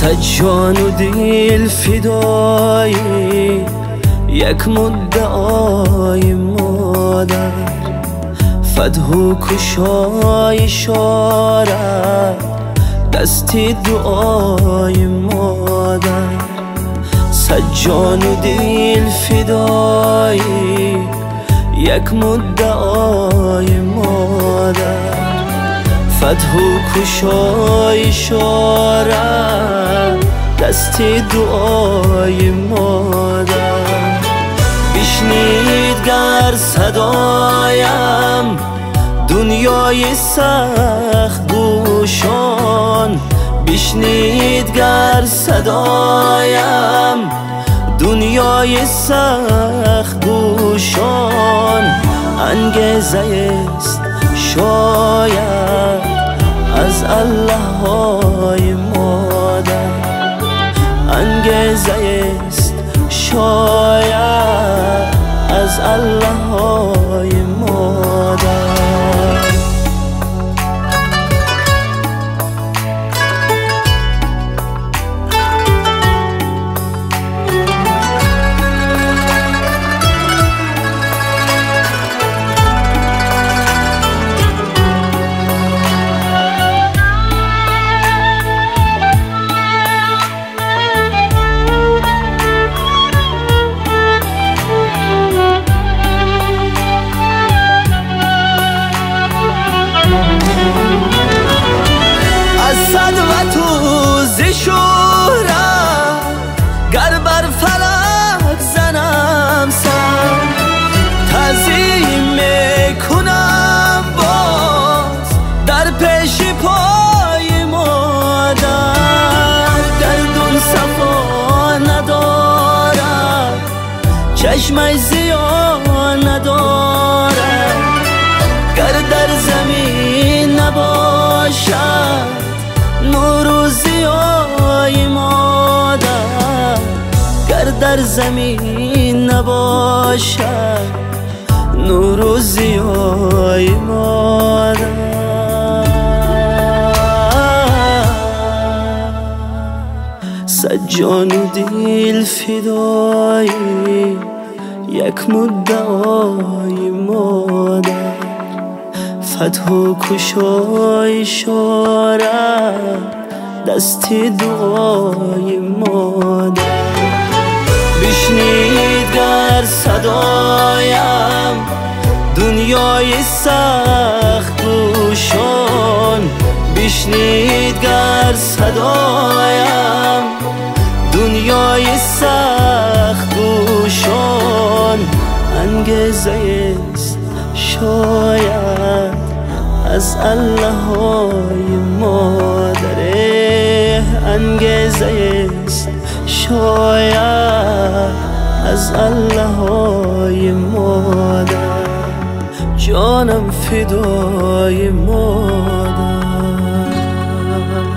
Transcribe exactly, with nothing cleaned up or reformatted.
صد جان و دل فدایی یک مدعای مادر، فتح و کشای شارع دست دعای مادر. صد جان و دل فدایی یک مدعای مادر، فتح و کشای شارع دست دعای مادر. بشنید گر صدایم دنیای سخت گوشان، بشنید گر صدایم دنیای سخت گوشان. انگیزه است شاید از الله های مادر، انگیزه است شاید از الله های مادر. گر بر فلک زنم سر، تعظیم میکنم باز در پیش پای مادر. گردون صفا ندارد، چشمش زیان ندارد، گر در زمین نباشد نور و ضیای مادر، گر در زمین نباشد نور و ضیای مادر. صد جان و دل فدایی یک مدعای مادر، فتح و کشای شارع دست دعای مادر. بشنید گر صدایم دنیای سخت گوشان، بشنید گر صدایم دنیای سخت گوشان. انگیزه است شاید از الله های مادر، انگیزه است شاید از الله های مادر. جانم فدای مادر.